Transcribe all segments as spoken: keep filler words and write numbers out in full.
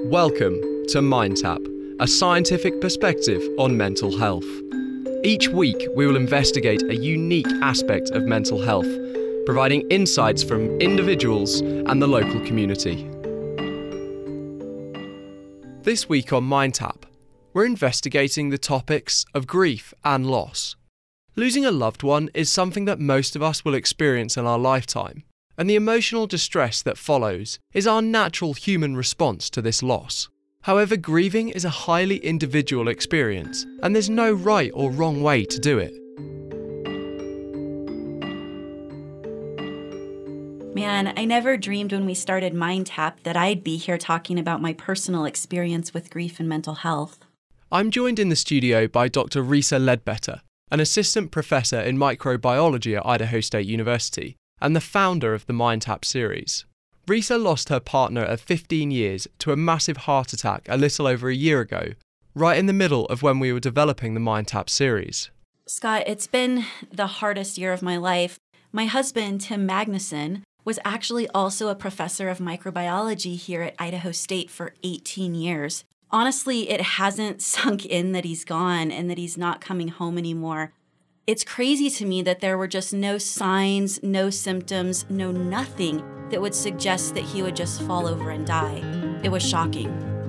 Welcome to MindTap, a scientific perspective on mental health. Each week, we will investigate a unique aspect of mental health, providing insights from individuals and the local community. This week on MindTap, we're investigating the topics of grief and loss. Losing a loved one is something that most of us will experience in our lifetime, and the emotional distress that follows is our natural human response to this loss. However, grieving is a highly individual experience, and there's no right or wrong way to do it. Man, I never dreamed when we started MindTap that I'd be here talking about my personal experience with grief and mental health. I'm joined in the studio by Doctor Risa Ledbetter, an assistant professor in microbiology at Idaho State University and the founder of the MindTap series. Risa lost her partner of fifteen years to a massive heart attack a little over a year ago, right in the middle of when we were developing the MindTap series. Scott, it's been the hardest year of my life. My husband, Tim Magnuson, was actually also a professor of microbiology here at Idaho State for eighteen years. Honestly, it hasn't sunk in that he's gone and that he's not coming home anymore. It's crazy to me that there were just no signs, no symptoms, no nothing that would suggest that he would just fall over and die. It was shocking.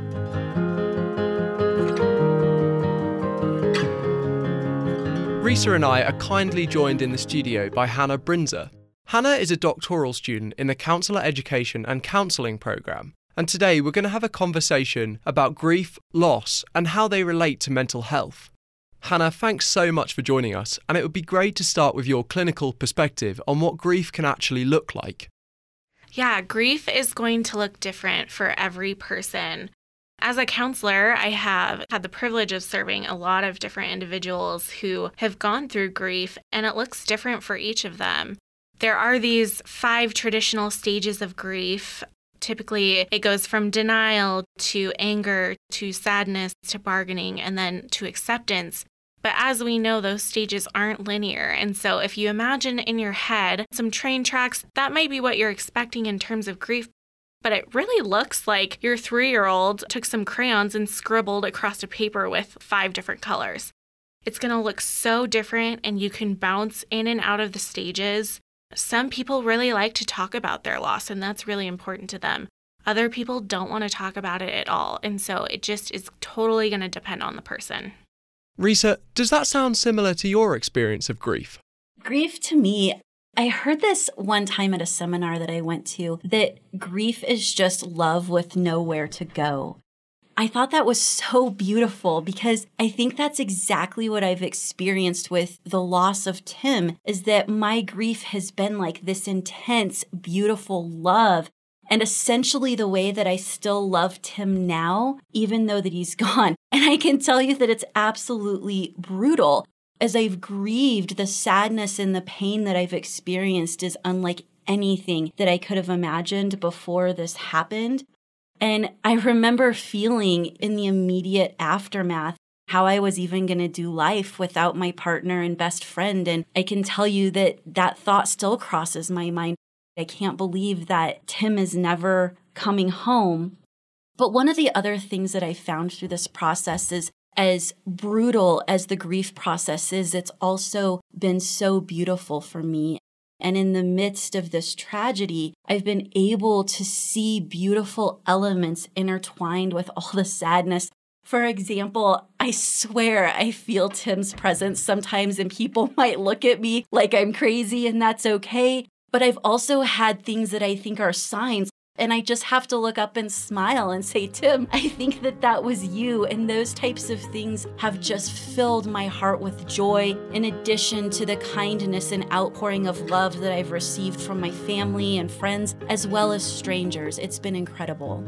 Risa and I are kindly joined in the studio by Hannah Brinzer. Hannah is a doctoral student in the Counselor Education and Counselling programme, and today we're going to have a conversation about grief, loss, and how they relate to mental health. Hannah, thanks so much for joining us, and it would be great to start with your clinical perspective on what grief can actually look like. Yeah, grief is going to look different for every person. As a counselor, I have had the privilege of serving a lot of different individuals who have gone through grief, and it looks different for each of them. There are these five traditional stages of grief. Typically, it goes from denial to anger to sadness to bargaining and then to acceptance. But as we know, those stages aren't linear. And so if you imagine in your head some train tracks, that might be what you're expecting in terms of grief. But it really looks like your three-year-old took some crayons and scribbled across a paper with five different colors. It's going to look so different, and you can bounce in and out of the stages. Some people really like to talk about their loss, and that's really important to them. Other people don't want to talk about it at all. And so it just is totally going to depend on the person. Risa, does that sound similar to your experience of grief? Grief to me, I heard this one time at a seminar that I went to, that grief is just love with nowhere to go. I thought that was so beautiful because I think that's exactly what I've experienced with the loss of Tim, is that my grief has been like this intense, beautiful love. And essentially the way that I still love Tim now, even though that he's gone. And I can tell you that it's absolutely brutal. As I've grieved, the sadness and the pain that I've experienced is unlike anything that I could have imagined before this happened. And I remember feeling in the immediate aftermath how I was even going to do life without my partner and best friend. And I can tell you that that thought still crosses my mind. I can't believe that Tim is never coming home. But one of the other things that I found through this process is, as brutal as the grief process is, it's also been so beautiful for me. And in the midst of this tragedy, I've been able to see beautiful elements intertwined with all the sadness. For example, I swear I feel Tim's presence sometimes, and people might look at me like I'm crazy, and that's okay. But I've also had things that I think are signs, and I just have to look up and smile and say, Tim, I think that that was you. And those types of things have just filled my heart with joy, in addition to the kindness and outpouring of love that I've received from my family and friends, as well as strangers. It's been incredible.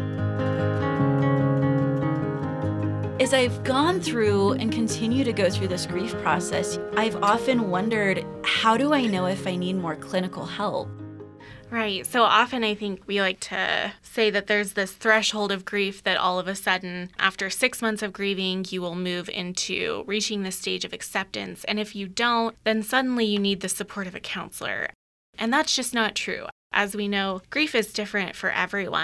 As I've gone through and continue to go through this grief process, I've often wondered, how do I know if I need more clinical help? Right. So often I think we like to say that there's this threshold of grief that all of a sudden, after six months of grieving, you will move into reaching the stage of acceptance. And if you don't, then suddenly you need the support of a counselor. And that's just not true. As we know, grief is different for everyone. And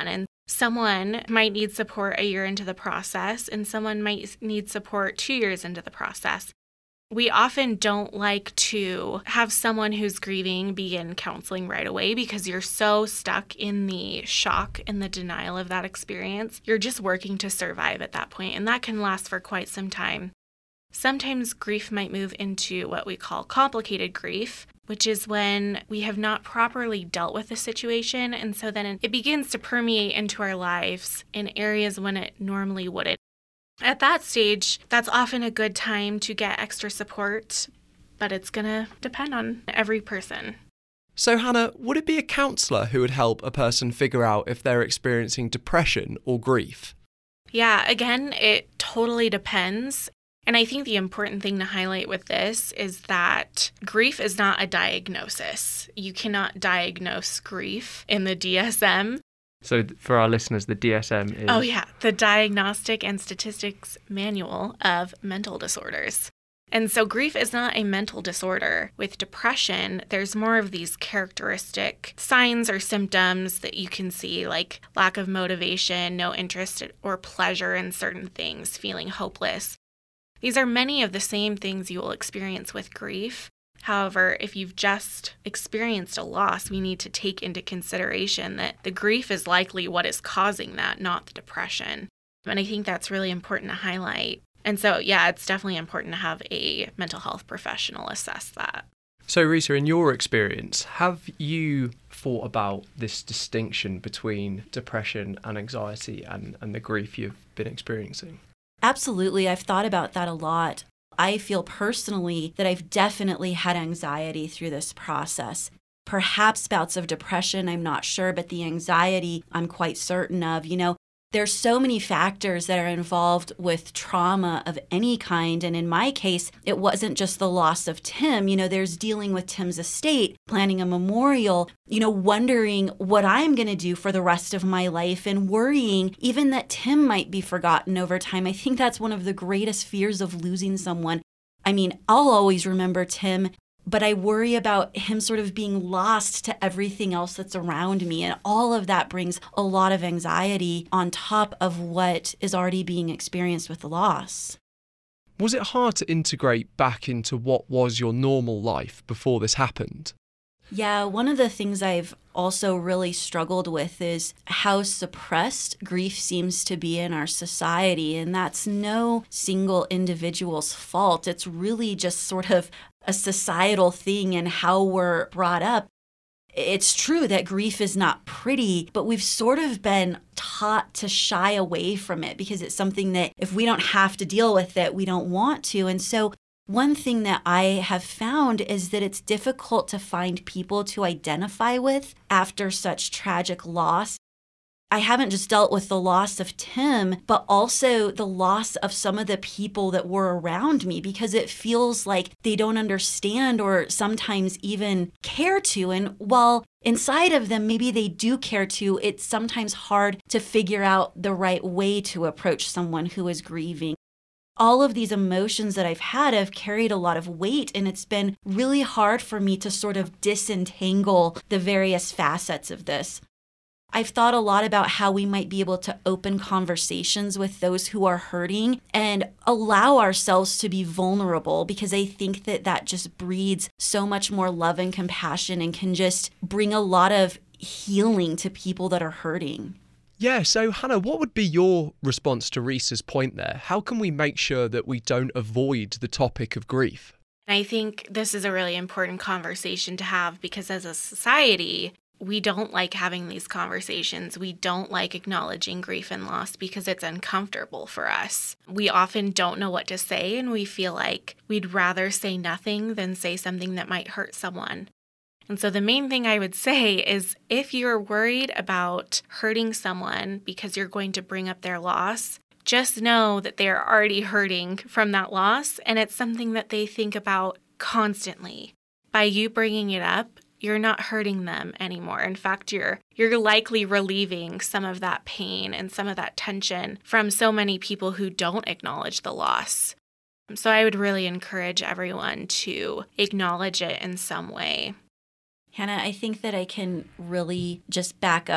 Someone might need support a year into the process, and someone might need support two years into the process. We often don't like to have someone who's grieving begin counseling right away because you're so stuck in the shock and the denial of that experience. You're just working to survive at that point, and that can last for quite some time. Sometimes grief might move into what we call complicated grief, which is when we have not properly dealt with the situation, and so then it begins to permeate into our lives in areas when it normally wouldn't. At that stage, that's often a good time to get extra support, but it's going to depend on every person. So, Hannah, would it be a counsellor who would help a person figure out if they're experiencing depression or grief? Yeah, again, it totally depends. And I think the important thing to highlight with this is that grief is not a diagnosis. You cannot diagnose grief in the D S M. So for our listeners, the D S M is... Oh, yeah. The Diagnostic and Statistics Manual of Mental Disorders. And so grief is not a mental disorder. With depression, there's more of these characteristic signs or symptoms that you can see, like lack of motivation, no interest or pleasure in certain things, feeling hopeless. These are many of the same things you will experience with grief. However, if you've just experienced a loss, we need to take into consideration that the grief is likely what is causing that, not the depression. And I think that's really important to highlight. And so, yeah, it's definitely important to have a mental health professional assess that. So, Risa, in your experience, have you thought about this distinction between depression and anxiety and, and the grief you've been experiencing? Absolutely. I've thought about that a lot. I feel personally that I've definitely had anxiety through this process. Perhaps bouts of depression, I'm not sure, but the anxiety I'm quite certain of. You know, there's so many factors that are involved with trauma of any kind. And in my case, it wasn't just the loss of Tim. You know, there's dealing with Tim's estate, planning a memorial, you know, wondering what I'm going to do for the rest of my life and worrying even that Tim might be forgotten over time. I think that's one of the greatest fears of losing someone. I mean, I'll always remember Tim, but I worry about him sort of being lost to everything else that's around me. And all of that brings a lot of anxiety on top of what is already being experienced with the loss. Was it hard to integrate back into what was your normal life before this happened? Yeah, one of the things I've also really struggled with is how suppressed grief seems to be in our society. And that's no single individual's fault. It's really just sort of a societal thing and how we're brought up. It's true that grief is not pretty, but we've sort of been taught to shy away from it because it's something that if we don't have to deal with it, we don't want to. And so one thing that I have found is that it's difficult to find people to identify with after such tragic loss. I haven't just dealt with the loss of Tim, but also the loss of some of the people that were around me because it feels like they don't understand or sometimes even care to. And while inside of them, maybe they do care to, it's sometimes hard to figure out the right way to approach someone who is grieving. All of these emotions that I've had have carried a lot of weight, and it's been really hard for me to sort of disentangle the various facets of this. I've thought a lot about how we might be able to open conversations with those who are hurting and allow ourselves to be vulnerable because I think that that just breeds so much more love and compassion and can just bring a lot of healing to people that are hurting. Yeah, so Hannah, what would be your response to Risa's point there? How can we make sure that we don't avoid the topic of grief? I think this is a really important conversation to have because as a society, we don't like having these conversations. We don't like acknowledging grief and loss because it's uncomfortable for us. We often don't know what to say, and we feel like we'd rather say nothing than say something that might hurt someone. And so the main thing I would say is if you're worried about hurting someone because you're going to bring up their loss, just know that they're already hurting from that loss, and it's something that they think about constantly. By you bringing it up, you're not hurting them anymore. In fact, you're you're likely relieving some of that pain and some of that tension from so many people who don't acknowledge the loss. So I would really encourage everyone to acknowledge it in some way. Hannah, I think that I can really just back up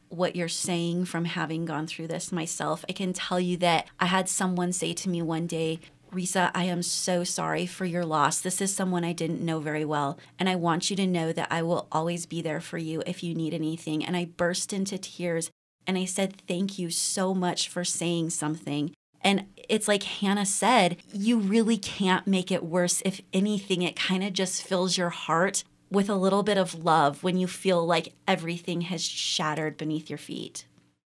what you're saying from having gone through this myself. I can tell you that I had someone say to me one day, Risa, I am so sorry for your loss. This is someone I didn't know very well, and I want you to know that I will always be there for you if you need anything. And I burst into tears, and I said, thank you so much for saying something. And it's like Hannah said, you really can't make it worse. If anything, it kind of just fills your heart with a little bit of love when you feel like everything has shattered beneath your feet.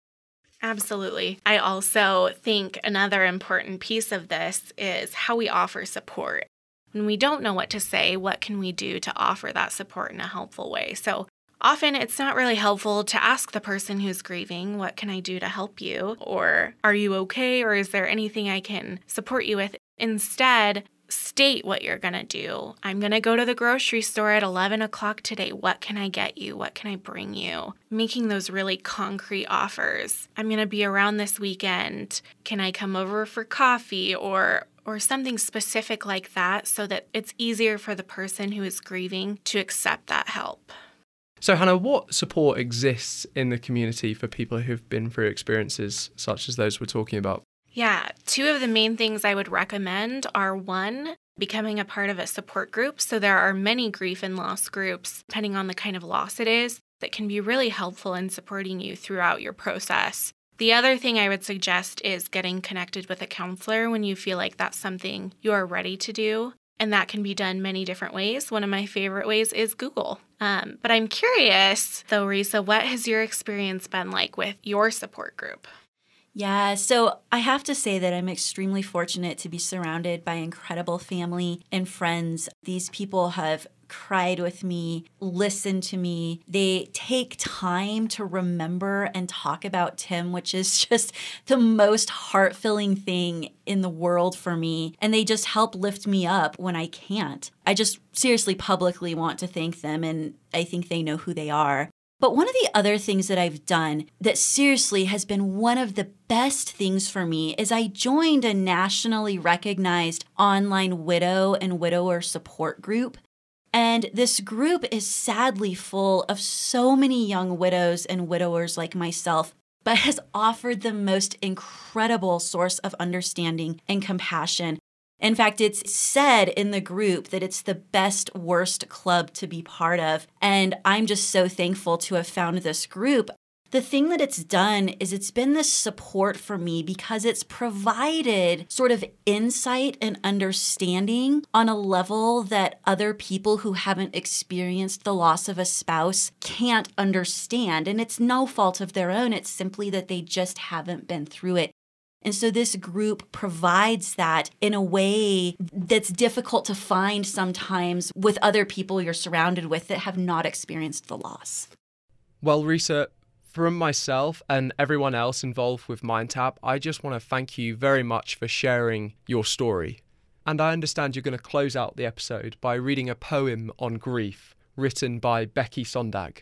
Absolutely. I also think another important piece of this is how we offer support. When we don't know what to say, what can we do to offer that support in a helpful way? So often it's not really helpful to ask the person who's grieving, what can I do to help you? Or are you okay? Or is there anything I can support you with? Instead, state what you're going to do. I'm going to go to the grocery store at eleven o'clock today. What can I get you? What can I bring you? Making those really concrete offers. I'm going to be around this weekend. Can I come over for coffee or or something specific like that so that it's easier for the person who is grieving to accept that help. So Hannah, what support exists in the community for people who've been through experiences such as those we're talking about? Yeah, two of the main things I would recommend are one, becoming a part of a support group. So there are many grief and loss groups, depending on the kind of loss it is, that can be really helpful in supporting you throughout your process. The other thing I would suggest is getting connected with a counselor when you feel like that's something you are ready to do. And that can be done many different ways. One of my favorite ways is Google. Um, but I'm curious, though, Risa, what has your experience been like with your support group? Yeah, so I have to say that I'm extremely fortunate to be surrounded by incredible family and friends. These people have cried with me, listened to me. They take time to remember and talk about Tim, which is just the most heart-filling thing in the world for me. And they just help lift me up when I can't. I just seriously publicly want to thank them, and I think they know who they are. But one of the other things that I've done that seriously has been one of the best things for me is I joined a nationally recognized online widow and widower support group. And this group is sadly full of so many young widows and widowers like myself, but has offered the most incredible source of understanding and compassion. In fact, it's said in the group that it's the best, worst club to be part of. And I'm just so thankful to have found this group. The thing that it's done is it's been this support for me because it's provided sort of insight and understanding on a level that other people who haven't experienced the loss of a spouse can't understand. And it's no fault of their own. It's simply that they just haven't been through it. And so this group provides that in a way that's difficult to find sometimes with other people you're surrounded with that have not experienced the loss. Well, Risa, from myself and everyone else involved with MindTap, I just want to thank you very much for sharing your story. And I understand you're going to close out the episode by reading a poem on grief written by Becky Sondag.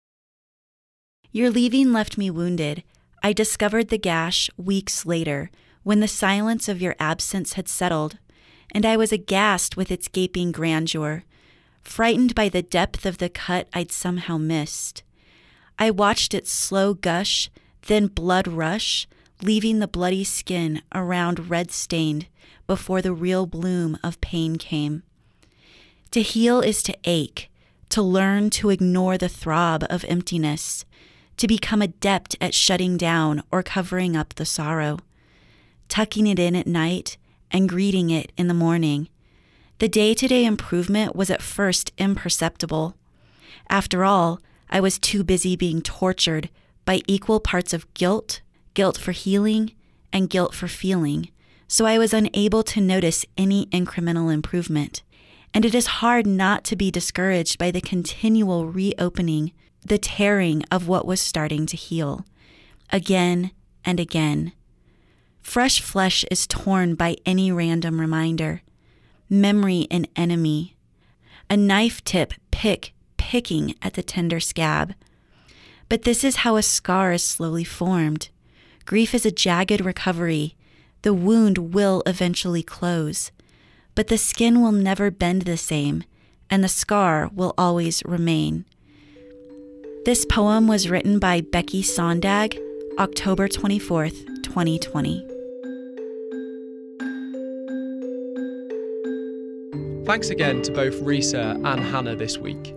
Your leaving left me wounded. I discovered the gash weeks later, when the silence of your absence had settled, and I was aghast with its gaping grandeur, frightened by the depth of the cut I'd somehow missed. I watched its slow gush, then blood rush, leaving the bloody skin around red-stained before the real bloom of pain came. To heal is to ache, to learn to ignore the throb of emptiness, to become adept at shutting down or covering up the sorrow, tucking it in at night and greeting it in the morning. The day-to-day improvement was at first imperceptible. After all, I was too busy being tortured by equal parts of guilt, guilt for healing, and guilt for feeling, so I was unable to notice any incremental improvement. And it is hard not to be discouraged by the continual reopening, the tearing of what was starting to heal, again and again. Fresh flesh is torn by any random reminder, memory an enemy, a knife tip pick, picking at the tender scab. But this is how a scar is slowly formed. Grief is a jagged recovery. The wound will eventually close, but the skin will never bend the same, and the scar will always remain. This poem was written by Becky Sondag, October twenty-fourth, twenty twenty. Thanks again to both Risa and Hannah this week.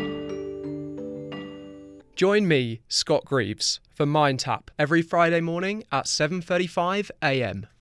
Join me, Scott Greaves, for Mind Tap every Friday morning at seven thirty-five a m.